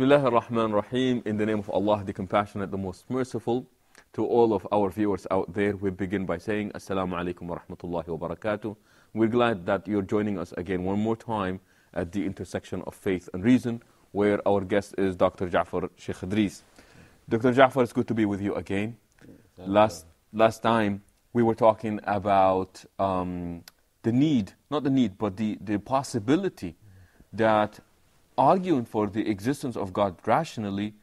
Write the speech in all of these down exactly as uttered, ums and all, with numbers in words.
Bismillah ar-Rahman ar-Rahim. In the name of Allah, the Compassionate, the Most Merciful. To all of our viewers out there, we begin by saying Assalamu alaikum wa rahmatullahi wa barakatuh. We're glad that you're joining us again one more time at the intersection of faith and reason, where our guest is Doctor Ja'far Sheikh Idris. Doctor Ja'far, it's good to be with you again. Last, last time, we were talking about um, the need, not the need, but the, the possibility that arguing for the existence of God rationally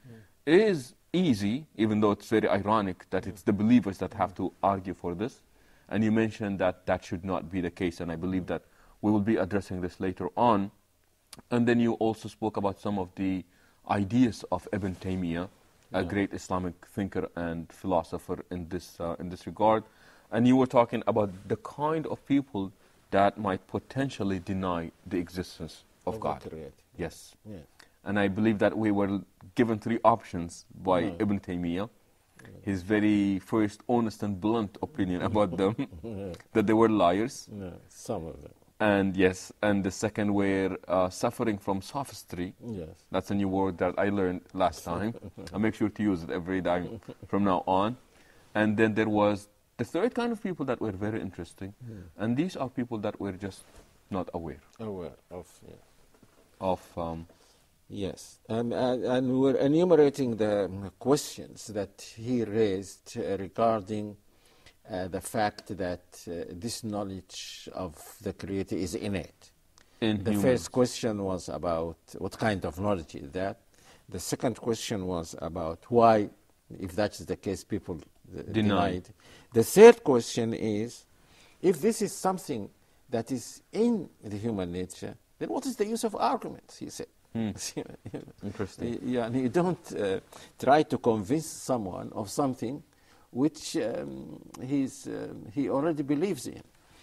is easy, even though it's very ironic that it's the believers that have to argue for this. And you mentioned that that should not be the case, and I believe that we will be addressing this later on. And then you also spoke about some of the ideas of Ibn Taymiyyah, a great Islamic thinker and philosopher in this, uh, in this regard. And you were talking about the kind of people that might potentially deny the existence of, of God. Yes. Yeah. And I believe that we were given three options by yeah. Ibn Taymiyyah. Yeah. His very first honest and blunt opinion about them, yeah. that they were liars. Yeah, some of them. And yes, and the second were uh, suffering from sophistry. Yes. That's a new word that I learned last time. I'll make sure to use it every time from now on. And then there was the third kind of people that were very interesting. Yeah. And these are people that were just not aware. Aware of, yeah. Of... Um, Yes, and, and, and we were enumerating the questions that he raised uh, regarding uh, the fact that uh, this knowledge of the Creator is innate. In the humans. First question was about what kind of knowledge is that. The second question was about why, if that is the case, people uh, Denied. denied. The third question is, if this is something that is in the human nature, then what is the use of arguments, he said. Hmm. Interesting. Yeah, and you don't uh, try to convince someone of something which um, he's, um, he already believes in.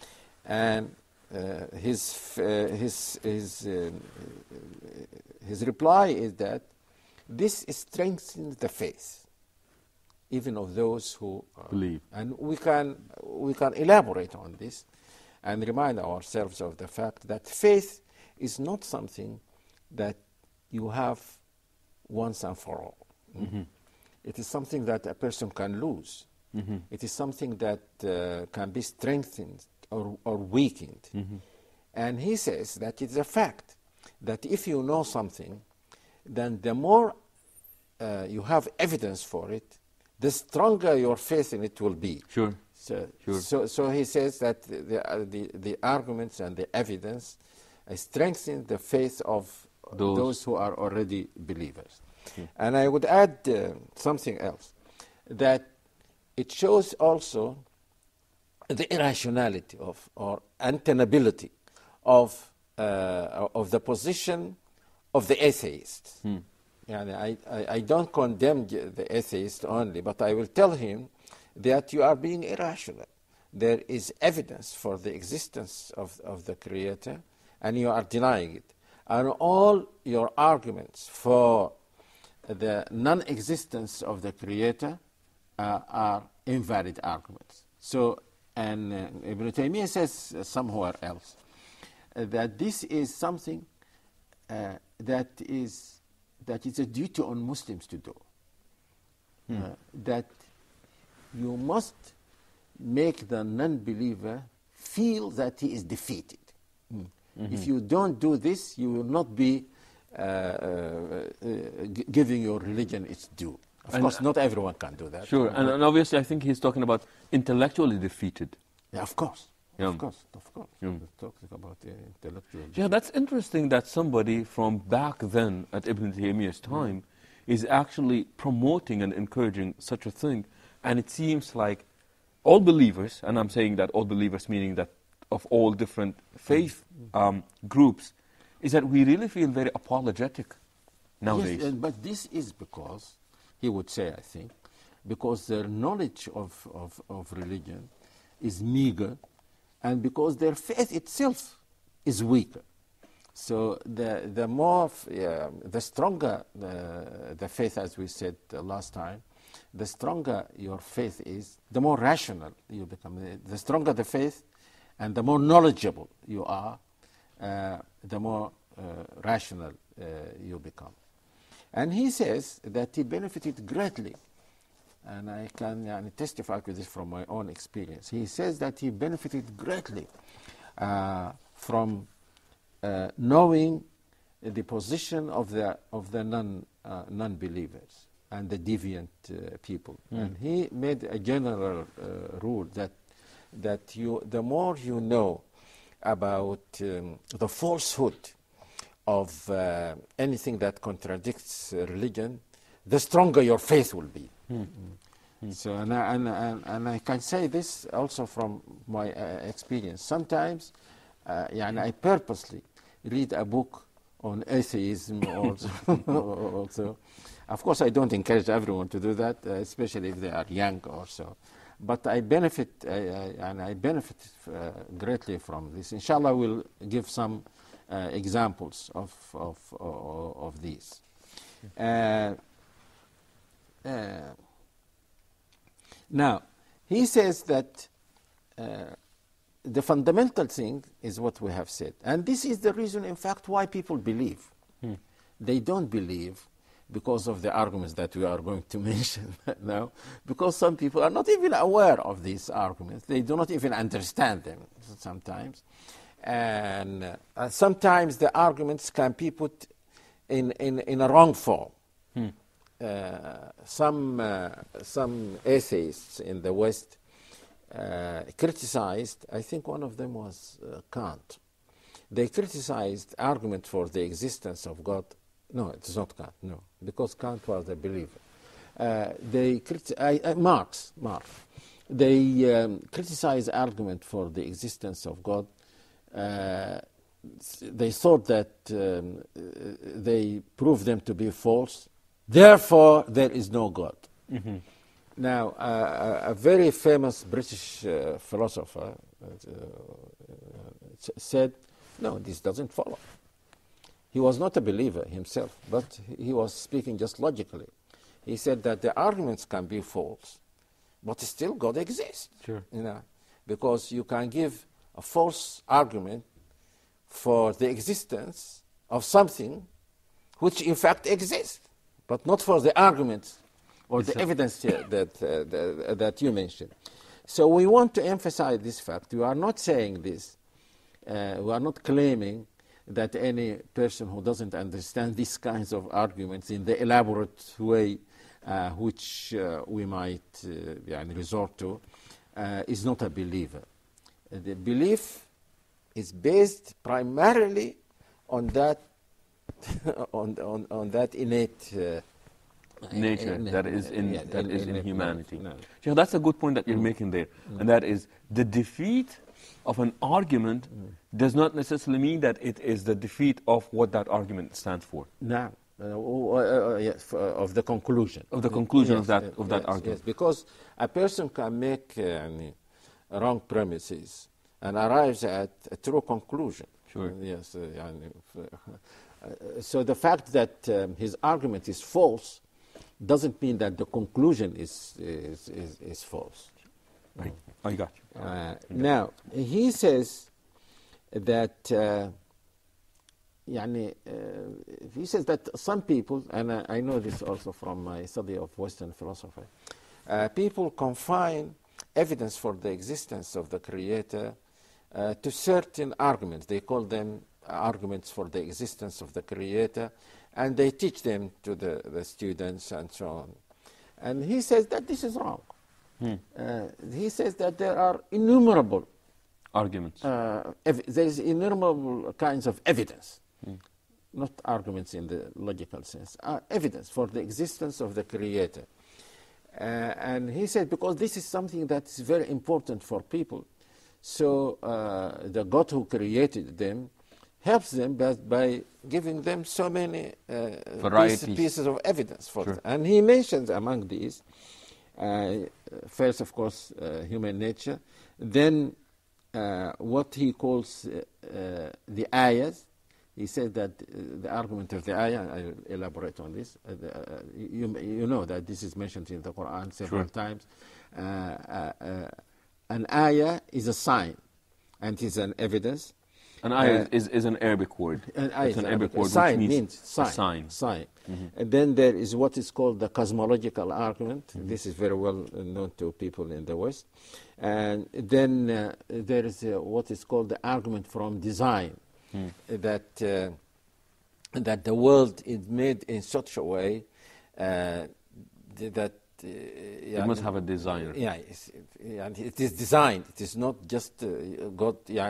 And uh, his, uh, his, his, um, his reply is that this strengthens the faith, even of those who uh, believe. And we can, we can elaborate on this and remind ourselves of the fact that faith is not something that you have once and for all. Mm-hmm. It is something that a person can lose. Mm-hmm. It is something that uh, can be strengthened or, or weakened. Mm-hmm. And he says that it's a fact that if you know something, then the more uh, you have evidence for it, the stronger your faith in it will be. Sure. So, sure. so, so he says that the, uh, the, the arguments and the evidence uh, strengthen the faith of those, those who are already believers. Mm. And I would add uh, something else, that it shows also the irrationality of or untenability of uh, of the position of the atheist. Mm. Yani I, I, I don't condemn the atheist only, but I will tell him that you are being irrational. There is evidence for the existence of, of the Creator, and you are denying it. And all your arguments for the non-existence of the Creator uh, are invalid arguments. So, and uh, Ibn Taymiyyah says uh, somewhere else uh, that this is something uh, that is that is a duty on Muslims to do. Hmm. Uh, that you must make the non-believer feel that he is defeated. Hmm. Mm-hmm. If you don't do this, you will not be uh, uh, uh, giving your religion its due. Of and course, not everyone can do that. Sure, and, and obviously I think he's talking about intellectually defeated. Yeah, of course. Yeah. Of course, of course. Yeah. He's talking about uh, intellectual Yeah, that's interesting that somebody from back then at Ibn Taymiyyah's time mm-hmm. is actually promoting and encouraging such a thing. And it seems like all believers, and I'm saying that all believers meaning that of all different faith um, groups, is that we really feel very apologetic nowadays. Yes, but this is because, he would say, I think, because their knowledge of, of, of religion is meager, and because their faith itself is weaker. So the, the more, uh, the stronger the, the faith, as we said uh, last time, the stronger your faith is, the more rational you become. The stronger the faith, and the more knowledgeable you are, uh, the more uh, rational uh, you become. And he says that he benefited greatly, and I can uh, testify to this from my own experience. He says that he benefited greatly uh, from uh, knowing the position of the of the non uh, non-believers and the deviant uh, people. Mm. And he made a general uh, rule that that you the more you know about um, the falsehood of uh, anything that contradicts uh, religion, the stronger your faith will be. Mm. Mm. So, and I, and, and, and I can say this also from my uh, experience. Sometimes, uh, yeah, I purposely read a book on atheism also. also. Of course, I don't encourage everyone to do that, uh, especially if they are young or so. But I benefit, uh, and I benefit uh, greatly from this. Inshallah, we'll give some uh, examples of of of, of these. Uh, uh, now, he says that uh, the fundamental thing is what we have said, and this is the reason, in fact, why people believe. Hmm. They don't believe because of the arguments that we are going to mention now, because some people are not even aware of these arguments. They do not even understand them sometimes. And uh, sometimes the arguments can be put in, in, in a wrong form. Hmm. Uh, some, uh, some atheists in the West uh, criticized, I think one of them was uh, Kant. They criticized argument for the existence of God. No, it is not Kant, no, because Kant was a believer. Uh, they criti- uh, Marx, Marx. They um, criticize argument for the existence of God. Uh, they thought that um, they proved them to be false. Therefore, there is no God. Mm-hmm. Now, uh, a, a very famous British uh, philosopher uh, said, no, this doesn't follow. He was not a believer himself, but he was speaking just logically. He said that the arguments can be false, but still God exists. Sure. You know, because you can give a false argument for the existence of something which in fact exists, but not for the arguments or it's the evidence that, uh, that, that you mentioned. So we want to emphasize this fact. We are not saying this. Uh, we are not claiming that any person who doesn't understand these kinds of arguments in the elaborate way uh, which uh, we might uh, resort to uh, is not a believer. Uh, the belief is based primarily on that on, on, on that innate uh, nature in, that is in yeah, that in, is in, in humanity. No. So that's a good point that you're mm. making there, mm. and that is the defeat of an argument mm. does not necessarily mean that it is the defeat of what that argument stands for. No, uh, uh, uh, yes, uh, of the conclusion. Of the conclusion yes, of that uh, of that yes, argument. Yes, because a person can make uh, wrong premises and arrives at a true conclusion. Sure. Uh, yes. Uh, uh, so the fact that um, his argument is false doesn't mean that the conclusion is is, is, is false. Right. I got you. Uh, now, he says that, uh, yani, uh, he says that some people, and I, I know this also from my study of Western philosophy, uh, people confine evidence for the existence of the Creator uh, to certain arguments. They call them arguments for the existence of the Creator, and they teach them to the, the students and so on. And he says that this is wrong. Hmm. Uh, he says that there are innumerable arguments. Uh, ev- there is innumerable kinds of evidence, hmm. not arguments in the logical sense, uh, evidence for the existence of the Creator. Uh, and he said because this is something that is very important for people, so uh, the God who created them helps them by, by giving them so many uh, piece, pieces of evidence for sure. them. And he mentions among these, uh, first, of course, uh, human nature, then uh, what he calls uh, uh, the ayahs. He said that uh, the argument of the ayah, I will elaborate on this, uh, the, uh, you, you know that this is mentioned in the Quran several sure. times. Uh, uh, uh, an ayah is a sign and is an evidence. An ayah Uh, is, is an Arabic word. An ayah It's is an Arabic Arabic. word Sign which means means sign. a sign. sign. Mm-hmm. And then there is what is called the cosmological argument. Mm-hmm. This is very well known to people in the West. And then uh, there is uh, what is called the argument from design, mm. that uh, that the world is made in such a way uh, that uh, it must have a designer. Yeah, it's, and it is designed. It is not just uh, God. Yeah,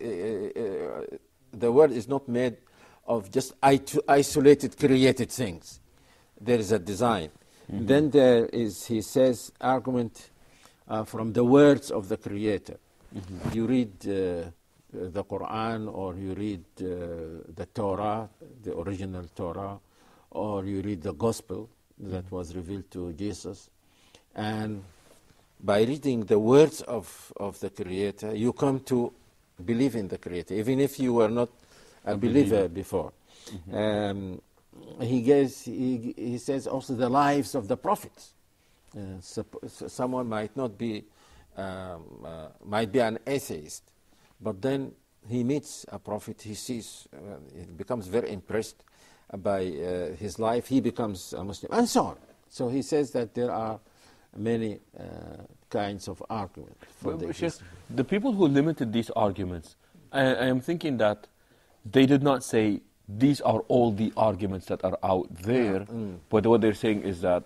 uh, the world is not made of just isolated, created things. There is a design. Mm-hmm. Then there is, he says, argument uh, from the words of the Creator. Mm-hmm. You read uh, the Quran, or you read uh, the Torah, the original Torah, or you read the Gospel that mm-hmm. was revealed to Jesus. And by reading the words of, of the Creator, you come to believe in the Creator, even if you were not a, a believer, believer before. Mm-hmm. Um, he, gives, he, he says also the lives of the prophets. Uh, so, so someone might not be, um, uh, might be an atheist, but then he meets a prophet, he sees, uh, he becomes very impressed by uh, his life, he becomes a Muslim, and so on. So he says that there are many uh, kinds of arguments. For but, the, Sheikh, the people who limited these arguments, I, I am thinking that they did not say these are all the arguments that are out there, yeah. mm. but what they're saying is that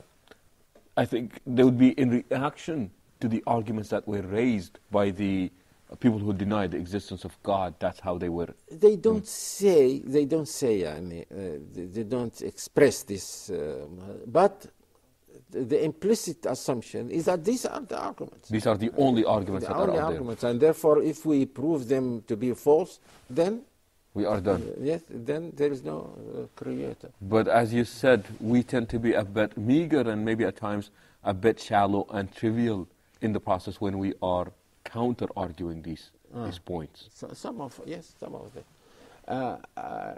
I think they would be in reaction to the arguments that were raised by the people who denied the existence of God. That's how they were. They don't mm. say, they don't say, I mean, uh, they, they don't express this, um, but the implicit assumption is that these are the arguments. These are the only arguments the that only are out arguments. there. And therefore, if we prove them to be false, then we are done. Uh, yes, then there is no uh, creator. But as you said, we tend to be a bit meager and maybe at times a bit shallow and trivial in the process when we are counter-arguing these, ah. these points. So, some of, yes, some of them. Uh, uh,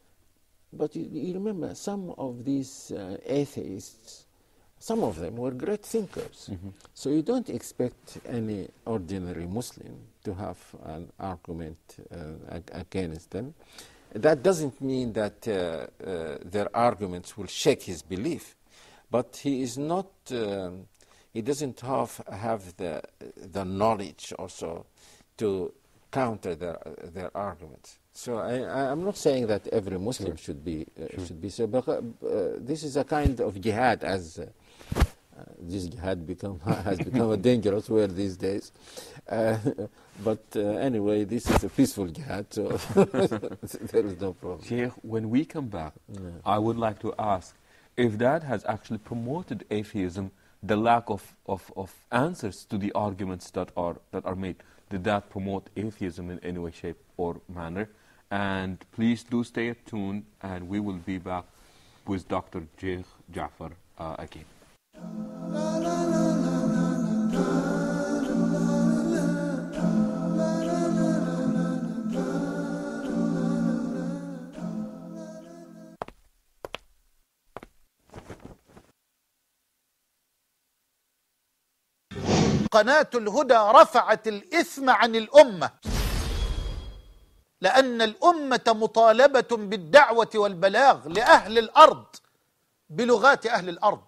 but you, you remember, some of these uh, atheists, some of them were great thinkers. Mm-hmm. So you don't expect any ordinary Muslim to have an argument uh, against them. That doesn't mean that uh, uh, their arguments will shake his belief, but he is not, um, he doesn't have, have the, the knowledge also to counter their, their arguments. So I, I'm not saying that every Muslim sure. should be uh, sure. should be so, but uh, this is a kind of jihad, as uh, uh, this jihad become has become a dangerous word these days. Uh, but uh, anyway, this is a peaceful jihad, so there is no problem. Sheikh, when we come back, yeah. I would like to ask if that has actually promoted atheism, the lack of, of, of answers to the arguments that are that are made. Did that promote atheism in any way, shape, or manner? And please do stay tuned, and we will be back with Doctor Sheikh Jafar uh, again. قناة الهدى رفعت الإثم عن الأمة، لأن الأمة مطالبة بالدعوة والبلاغ لأهل الأرض بلغات أهل الأرض.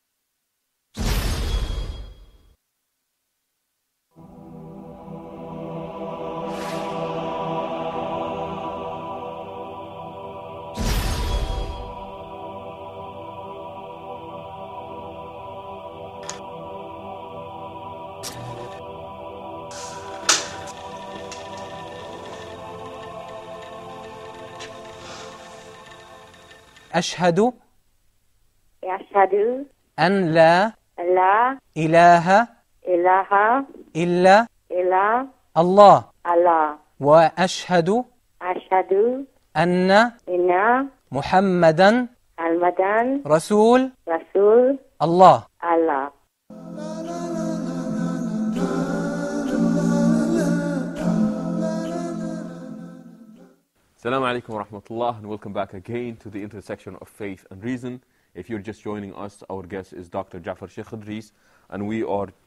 أشهد أشهد أن لا لا إله إله إلا إلا الله الله وأشهد أشهد أن إن محمدا محمدا رسول رسول الله. الله. Assalamu alaikum wa rahmatullah, and welcome back again to the intersection of faith and reason. If you're just joining us, our guest is Doctor Jafar Sheikh Idris, and we are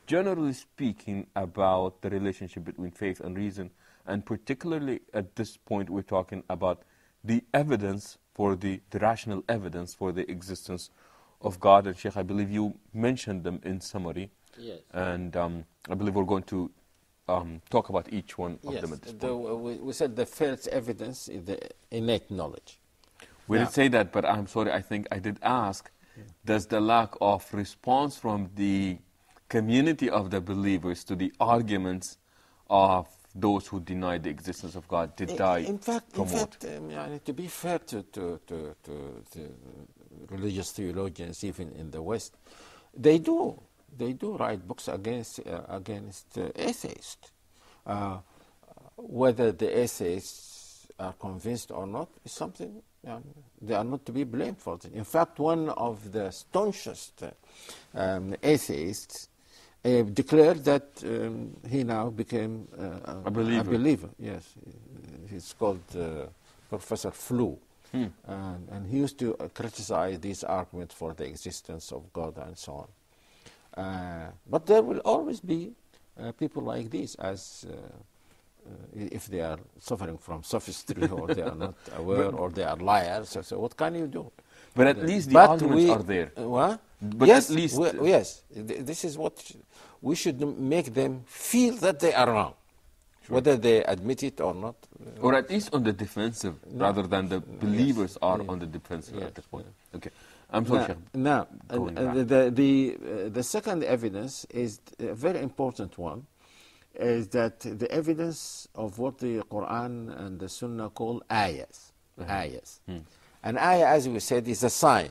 generally speaking about the relationship between faith and reason, and particularly at this point we're talking about the evidence for the, the rational evidence for the existence of God. And Sheikh, I believe you mentioned them in summary. Yes. And um, I believe we're going to um, talk about each one of Yes, them at this the, point. we, we said the first evidence is the innate knowledge. We Now- did say that, but I'm sorry, I think I did ask, does the lack of response from the community of the believers to the arguments of those who deny the existence of God, did In- I in fact, in promote? fact, um, يعني, to be fair to, to, to, to, to religious theologians, even in the West, they do they do write books against uh, against uh, atheists. Uh, whether the atheists are convinced or not is something um, they are not to be blamed for. It. In fact, one of the staunchest uh, um, atheists uh, declared that um, he now became uh, A believer. A believer, yes. He's called uh, Professor Flew. Hmm. And, and he used to uh, criticize these arguments for the existence of God and so on. Uh, but there will always be uh, people like this, as uh, uh, if they are suffering from sophistry or they are not aware or they are liars. So, so what can you do? But at least the But arguments we- are there. uh, what? But yes, at least- we- yes. Th- This is what sh- we should make them feel that they are wrong, whether they admit it or not. uh, Or at least on the defensive, rather than the believers are on the defensive Yes, at this point. Okay. I'm sorry, Now, Sheikh. now uh, Going uh, back. the the the, uh, the second evidence is a very important one, is that the evidence of what the Quran and the Sunnah call ayahs, ayahs. An ayah, as we said, is a sign.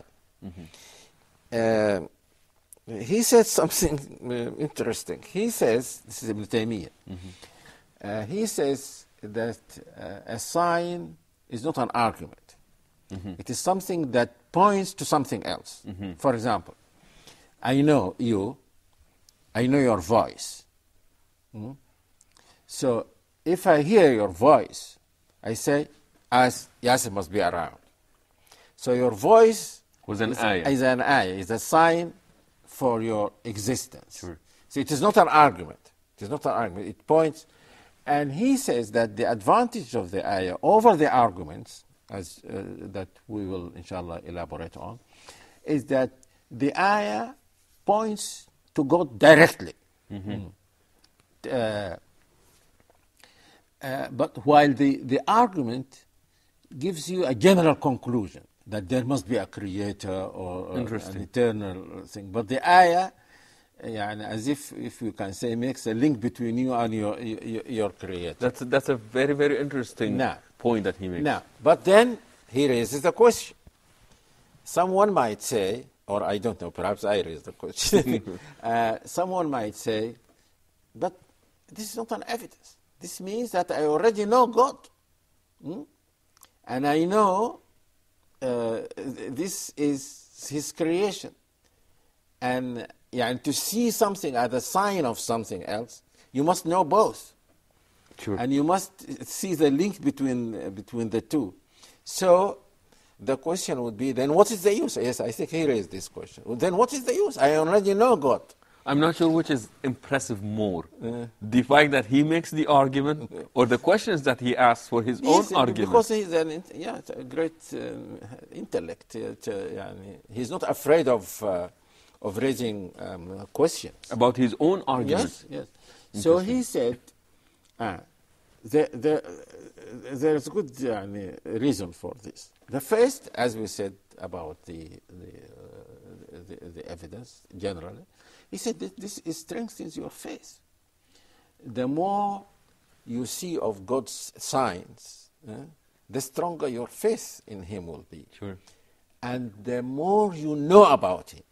Uh, he said something uh, interesting. He says, this is Ibn Taymiyyah, uh, he says that uh, a sign is not an argument. It is something that points to something else. For example, I know you, I know your voice. Mm? So if I hear your voice, I say, as Yasser must be around. So your voice Was an is, ayah. is an ayah, is a sign for your existence. Sure. So it is not an argument. It is not an argument. It points, and he says that the advantage of the ayah over the arguments, as uh, that we will inshallah elaborate on, is that the ayah points to God directly. Mm. Uh, uh, but while the, the argument gives you a general conclusion that there must be a creator or, or an Interesting. eternal thing. But the ayah, يعني, as if, if you can say, makes a link between you and your, your, your creator. That's, that's a very, very interesting Now- point that he makes. Now, but then he raises the question. Someone might say, or I don't know, perhaps I raise the question. uh, someone might say, but this is not an evidence. This means that I already know God. Hmm? And I know uh, this is His creation. And, yeah, and to see something as a sign of something else, you must know both. Sure. And you must see the link between, uh, between the two. So the question would be, then what is the use? Yes, I think he raised this question. Well, then what is the use? I already know God. I'm not sure which is impressive more. The fact that he makes the argument or the questions that he asks for his Yes, own argument. because he's an int- yeah, it's a great um, intellect. Uh, to, يعني, he's not afraid of, uh, of raising um, questions. About his own argument. Yes, yes. So he said, ah, there, there, there's good يعني, reason for this. The first, as we said about the, the, uh, the, the evidence generally, he said that this is strengthens your faith. The more you see of God's signs, eh, the stronger your faith in Him will be. Sure. And the more you know about Him.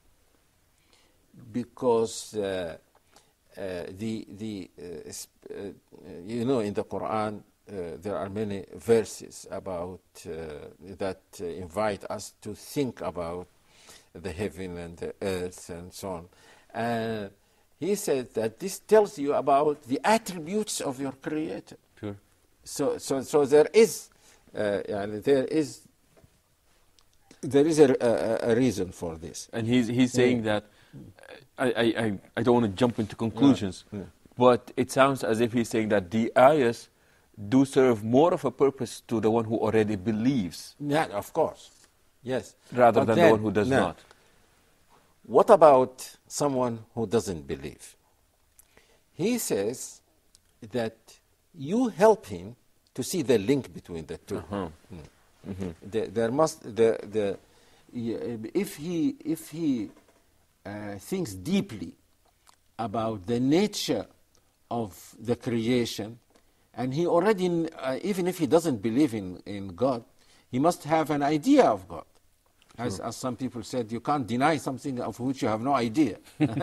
Because uh, uh, the, the uh, sp- uh, you know, in the Quran, uh, there are many verses about uh, that uh, invite us to think about the heaven and the earth and so on. And he said that this tells you about the attributes of your Creator. Sure. So, so, so there is, uh, يعني, there is, there is a, a, a reason for this. And he's, he's saying that I, I, I, I don't want to jump into conclusions, yeah. Yeah. but it sounds as if he's saying that the ayahs do serve more of a purpose to the one who already believes. Yeah, of course. Yes. Rather but than then, the one who does no. not. What about someone who doesn't believe? He says that you help him to see the link between the two. Uh-huh. Mm. Mm-hmm. The, there must the the if he if he uh, thinks deeply about the nature of the creation, and he already uh, even if he doesn't believe in in God, he must have an idea of God. As, sure. as some people said, you can't deny something of which you have no idea.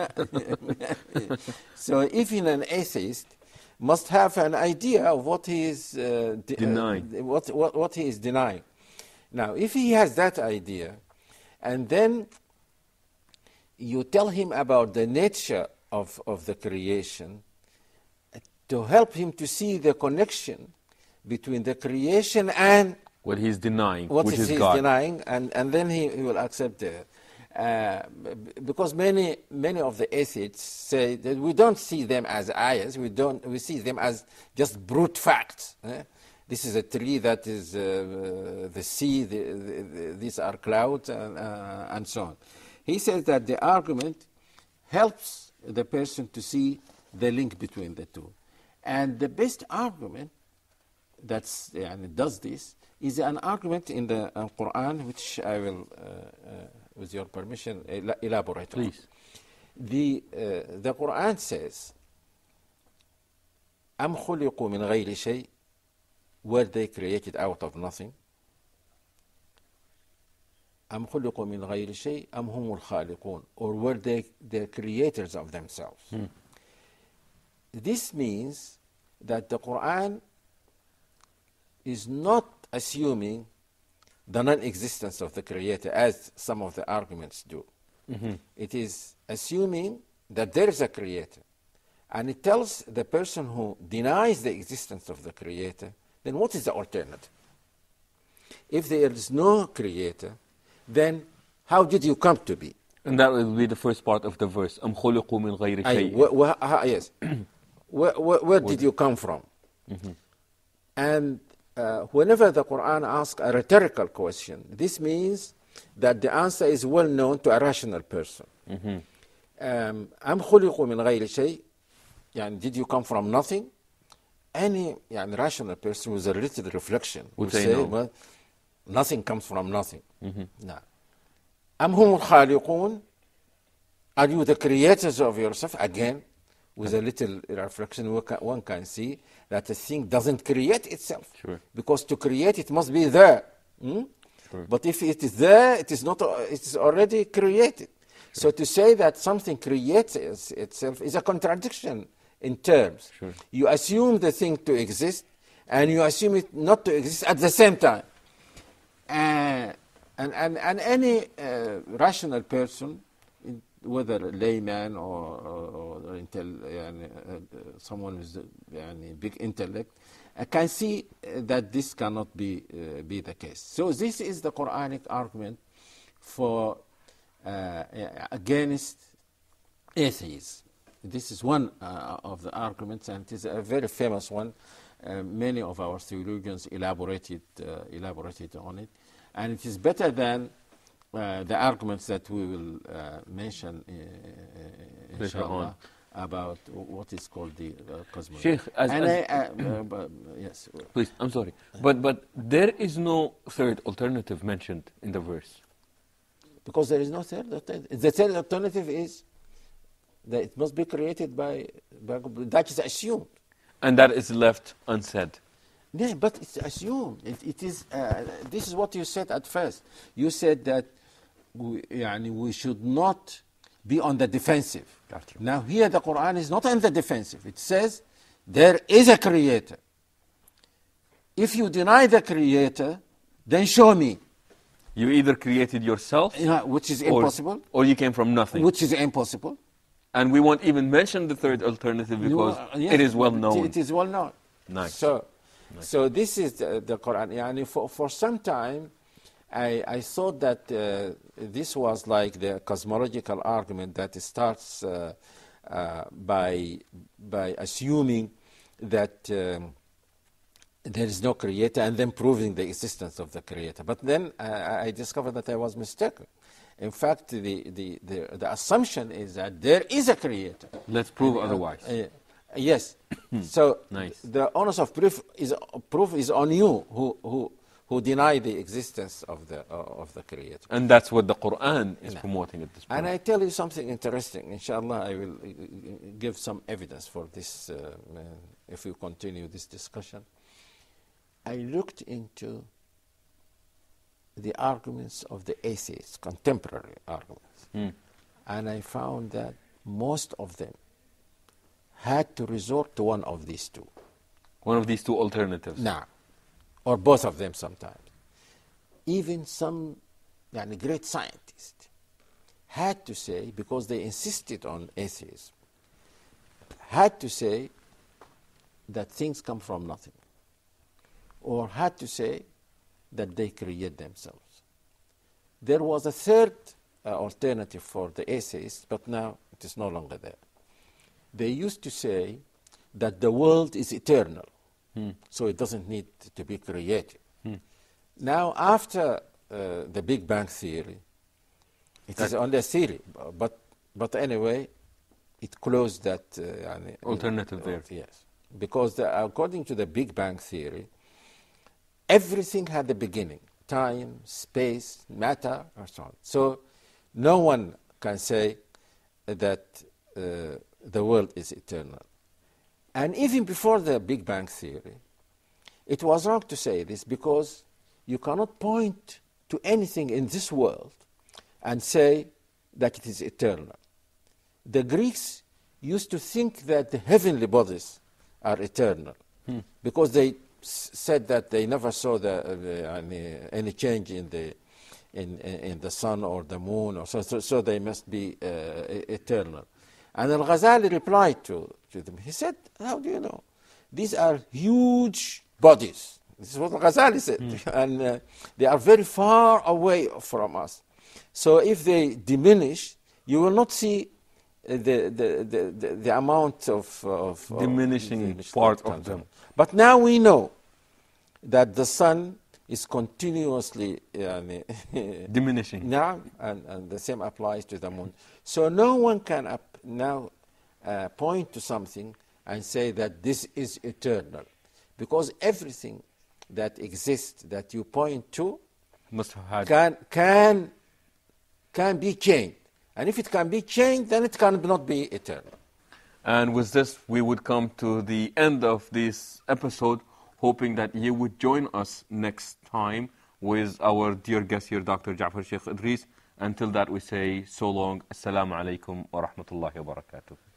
So even an atheist must have an idea of what he is uh, de denying. Uh, what, what, what he is denying. Now, if he has that idea, and then you tell him about the nature of, of the creation, to help him to see the connection between the creation and what he's denying, what which is is he's God. denying, and, and then he, he will accept it. Uh, because many many of the atheists say that we don't see them as ayahs, we don't we see them as just brute facts. Eh? This is a tree, that is uh, the sea, the, the, the, these are clouds, and, uh, and so on. He says that the argument helps the person to see the link between the two. And the best argument that's, and does this is an argument in the uh, Quran, which I will, uh, uh, with your permission, el elaborate on. Please. The, uh, the Quran says, أَمْ خُلِقُوا مِنْ غَيْرِ شَيْءٍ, were they created out of nothing? أَمْ خُلِقُوا مِنْ غَيْرِ شَيْءٍ أَمْ هُمُ الْخَالِقُونَ, or were they the creators of themselves? Hmm. This means that the Quran is not assuming the non-existence of the Creator, as some of the arguments do. Mm-hmm. It is assuming that there is a Creator. And it tells the person who denies the existence of the Creator, then what is the alternative? If there is no Creator, then how did you come to be? And that will be the first part of the verse. أَمْ خُلِقُوا مِنْ غَيْرِ شَيْءٍ. Yes. where where, where did you come from? Mm-hmm. And Uh, whenever the Quran asks a rhetorical question, this means that the answer is well known to a rational person. أَمْ خُلِقُوا مِنْ غَيْرِ شَيْءٍ, يعني, did you come from nothing? Any يعني, rational person with a little reflection would say, no. Well, nothing comes from nothing. Mm-hmm. No. أَمْ هُمُ الْخَالِقُونَ, are you the creators of yourself? Again, with a little reflection, one can see that a thing doesn't create itself. Sure. Because to create, it must be there. Hmm? Sure. But if it is there, it is not. It is already created. Sure. So to say that something creates itself is a contradiction in terms. Sure. You assume the thing to exist, and you assume it not to exist at the same time. Uh, and, and, and any uh, rational person, whether a layman or, or, or intel, uh, someone with uh, big intellect, uh, can see uh, that this cannot be, uh, be the case. So this is the Quranic argument for uh, against atheists. This is one uh, of the arguments, and it is a very famous one. Uh, many of our theologians elaborated, uh, elaborated on it. And it is better than Uh, the arguments that we will uh, mention uh, inshallah, about what is called the uh, cosmology. Sheikh, as, and as I, uh, uh, but, yes. Please, I'm sorry, but but there is no third alternative mentioned in the verse. Because there is no third alternative. The third alternative is that it must be created by, by that is assumed, and that is left unsaid. Yeah, but it's assumed. It, it is. Uh, this is what you said at first. You said that we, يعني, we should not be on the defensive. Gotcha. Now here the Quran is not on the defensive. It says there is a creator. If you deny the creator, then show me. You either created yourself, yeah, which is or, impossible, or you came from nothing, which is impossible. And we won't even mention the third alternative because you, uh, yes, it is well known. It, it is well known. Nice. So. Nice. So this is the, the Quran. Yani for, for some time, I, I thought that uh, this was like the cosmological argument that starts uh, uh, by, by assuming that um, there is no creator and then proving the existence of the creator. But then uh, I discovered that I was mistaken. In fact, the, the, the, the assumption is that there is a creator. Let's prove And, uh, otherwise. uh, yes. So Nice. the onus of proof is, proof is on you who, who, who deny the existence of the, uh, of the creator. And that's what the Quran is No. promoting at this point. And I tell you something interesting. Inshallah, I will uh, give some evidence for this uh, uh, if we continue this discussion. I looked into the arguments of the atheists, contemporary arguments, Mm. and I found that most of them had to resort to one of these two. One of these two alternatives. Now, or both of them sometimes. Even some yani, great scientists had to say, because they insisted on atheism, had to say that things come from nothing, or had to say that they create themselves. There was a third uh, alternative for the atheists, but now it is no longer there. They used to say that the world is eternal, Hmm. so it doesn't need to be created. Hmm. Now, after uh, the Big Bang theory, it is That- only a theory, but, but anyway, it closed that uh, yani, Alternative there. Yes, because the, according to the Big Bang theory, everything had a beginning: time, space, matter, and so on. So no one can say that uh, the world is eternal. And even before the Big Bang theory, it was wrong to say this, because you cannot point to anything in this world and say that it is eternal. The Greeks used to think that the heavenly bodies are eternal, Hmm. because they s- said that they never saw the, uh, the, any, any change in the in, in, in the sun or the moon, or so, so, so they must be uh, e- eternal. And Al-Ghazali replied to, to them. He said, how do you know? These are huge bodies. This is what Al-Ghazali said. And uh, they are very far away from us. So if they diminish, you will not see uh, the, the, the, the, the amount of, of of Diminishing diminished part that of comes them. out. But now we know that the sun is continuously yani, Diminishing. now, and, and the same applies to the moon. So no one can up now uh, point to something and say that this is eternal, because everything that exists that you point to Must have had. can can can be changed, and if it can be changed, then it cannot be eternal. And with this, we would come to the end of this episode, hoping that you would join us next time with our dear guest here, Doctor Ja'far Sheikh Idris. Until that, we say so long. Assalamu alaikum wa rahmatullahi wa barakatuh.